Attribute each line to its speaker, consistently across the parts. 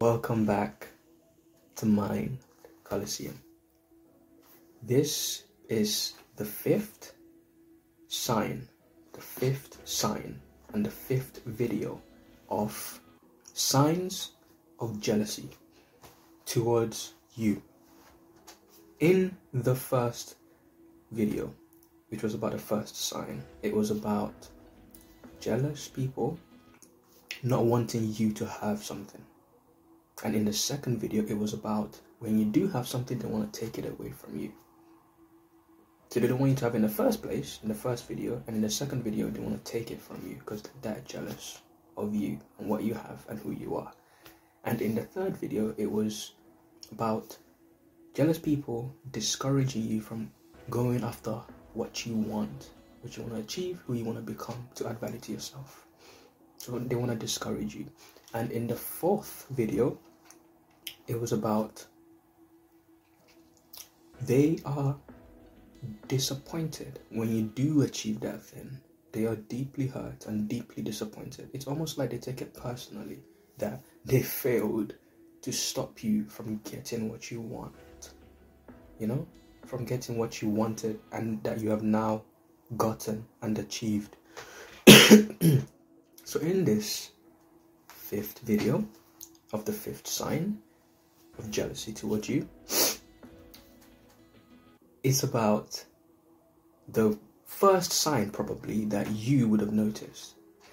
Speaker 1: Welcome back to Mind Coliseum. This is the fifth sign and the fifth video of signs of jealousy towards you. In the first video, which was about the first sign, it was about jealous people not wanting you to have something. And in the second video, it was about when you do have something, they want to take it away from you. So they don't want you to have it in the first place, in the first video, and in the second video, they want to take it from you because they're that jealous of you and what you have and who you are. And in the third video, it was about jealous people discouraging you from going after what you want, what you want to achieve, who you want to become, to add value to yourself. So they want to discourage you. And in the fourth video, it was about they are disappointed when you do achieve that thing. They are deeply hurt and deeply disappointed. It's almost like they take it personally that they failed to stop you from getting what you want. From getting what you wanted and that you have now gotten and achieved. So in this fifth video of the fifth sign of jealousy towards you, it's about the first sign probably that you would have noticed,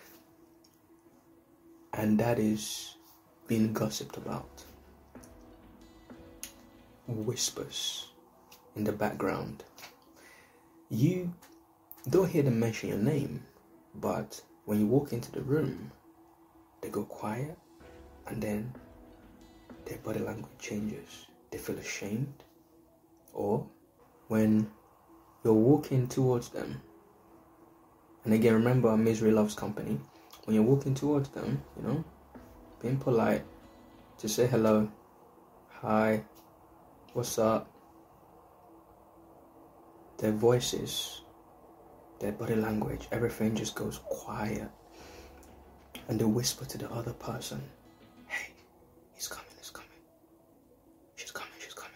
Speaker 1: and that is being gossiped about. Whispers in the background. You don't hear them mention your name, but when you walk into the room, they go quiet, and then their body language changes. They feel ashamed. Or when you're walking towards them, and again, remember, misery loves company. When you're walking towards them, being polite, to say hello, hi, what's up, their voices, their body language, everything just goes quiet. And they whisper to the other person, hey, he's coming. She's coming.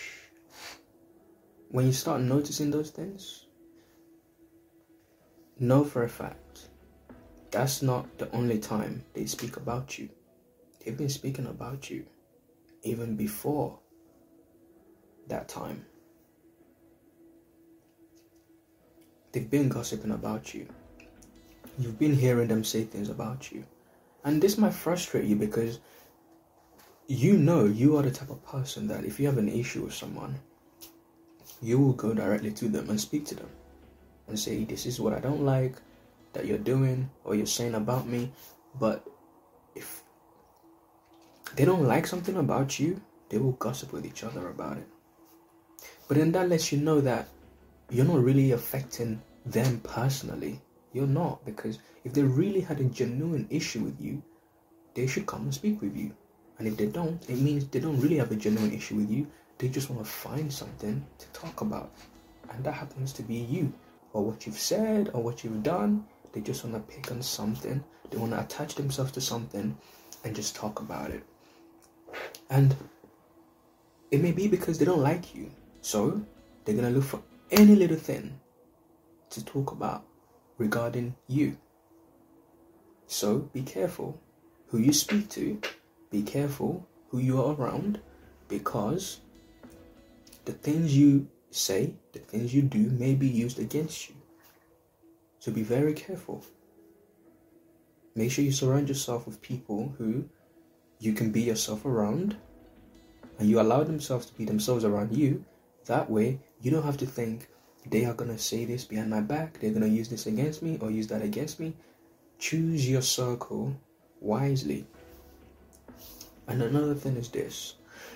Speaker 1: When you start noticing those things, know for a fact, that's not the only time they speak about you. They've been speaking about you even before that time. They've been gossiping about you. You've been hearing them say things about you. And this might frustrate you because you are the type of person that if you have an issue with someone, you will go directly to them and speak to them and say, this is what I don't like that you're doing or you're saying about me. But if they don't like something about you, they will gossip with each other about it. But then that lets you know that you're not really affecting them personally. You're not, because if they really had a genuine issue with you, they should come and speak with you. And if they don't, it means they don't really have a genuine issue with you. They just want to find something to talk about. And that happens to be you, or what you've said, or what you've done. They just want to pick on something. They want to attach themselves to something and just talk about it. And it may be because they don't like you. So they're going to look for any little thing to talk about regarding you. So be careful who you speak to. Be careful who you are around, because the things you say, the things you do may be used against you. So be very careful. Make sure you surround yourself with people who you can be yourself around, and you allow themselves to be themselves around you. That way, you don't have to think, they are going to say this behind my back, they're going to use this against me or use that against me. Choose your circle wisely. And another thing is this.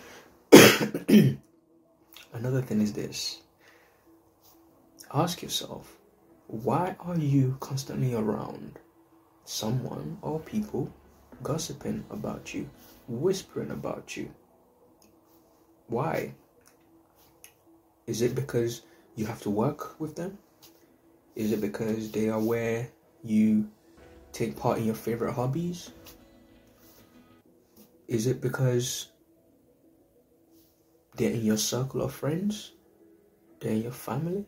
Speaker 1: Ask yourself, why are you constantly around someone or people gossiping about you, whispering about you? Why? Is it because you have to work with them? Is it because they are where you take part in your favorite hobbies? Is it because they're in your circle of friends? They're in your family?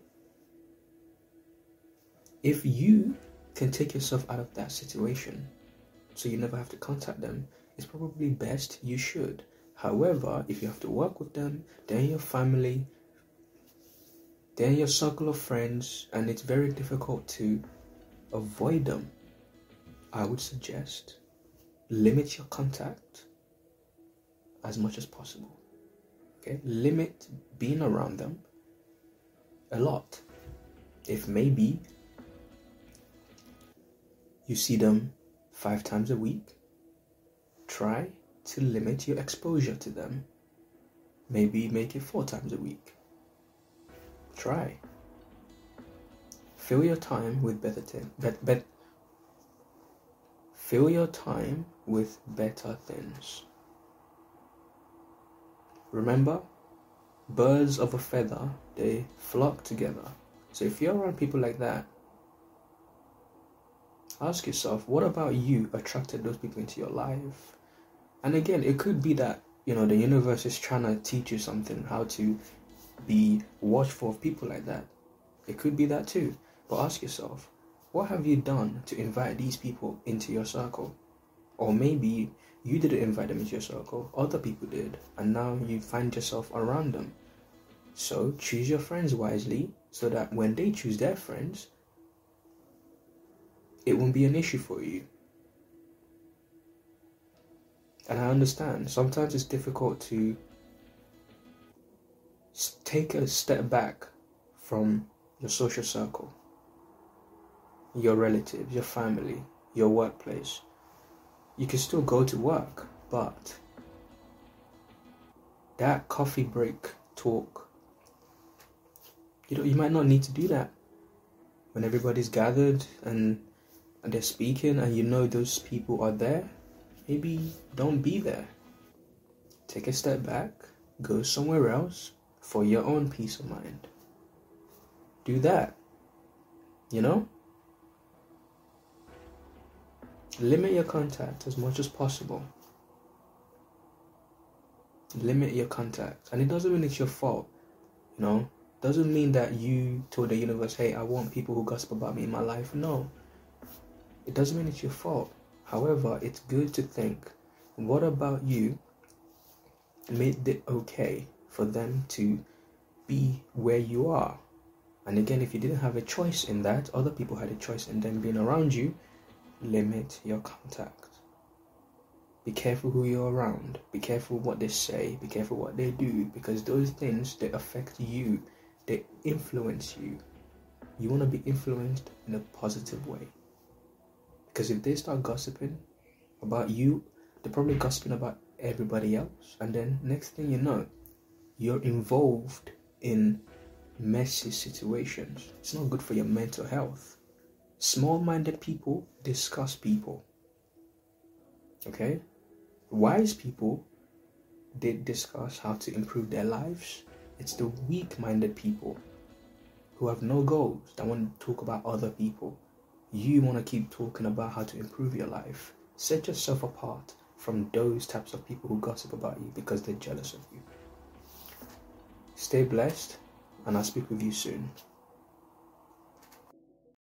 Speaker 1: If you can take yourself out of that situation so you never have to contact them, it's probably best you should. However, if you have to work with them, they're in your family, they're in your circle of friends, and it's very difficult to avoid them, I would suggest limit your contact as much as possible. Okay? Limit being around them a lot. If maybe you see them 5 times a week, try to limit your exposure to them. Maybe make it 4 times a week. Try. Fill your time with fill your time with better things. Remember, birds of a feather, they flock together. So if you're around people like that, ask yourself, what about you attracted those people into your life? And again, it could be that, the universe is trying to teach you something, how to be watchful of people like that. It could be that too. But ask yourself, what have you done to invite these people into your circle? Or maybe you didn't invite them into your circle, other people did, and now you find yourself around them. So choose your friends wisely so that when they choose their friends, it won't be an issue for you. And I understand, sometimes it's difficult to take a step back from your social circle, your relatives, your family, your workplace. You can still go to work, but that coffee break talk, you might not need to do that when everybody's gathered and they're speaking and those people are there. Maybe don't be there. Take a step back, go somewhere else for your own peace of mind. Do that. Limit your contact as much as possible. Limit your contact. And it doesn't mean it's your fault. Doesn't mean that you told the universe, hey, I want people who gossip about me in my life. No. It doesn't mean it's your fault. However, it's good to think, what about you made it okay for them to be where you are? And again, if you didn't have a choice in that, other people had a choice in them being around you, limit your contact. Be careful who you're around. Be careful what they say. Be careful what they do, because those things, they affect you. They influence you. You want to be influenced in a positive way. Because if they start gossiping about you, they're probably gossiping about everybody else. And then next thing you know, you're involved in messy situations. It's not good for your mental health. Small-minded people discuss people. Okay? Wise people, they discuss how to improve their lives. It's the weak-minded people who have no goals that want to talk about other people. You want to keep talking about how to improve your life. Set yourself apart from those types of people who gossip about you because they're jealous of you. Stay blessed, and I'll speak with you soon.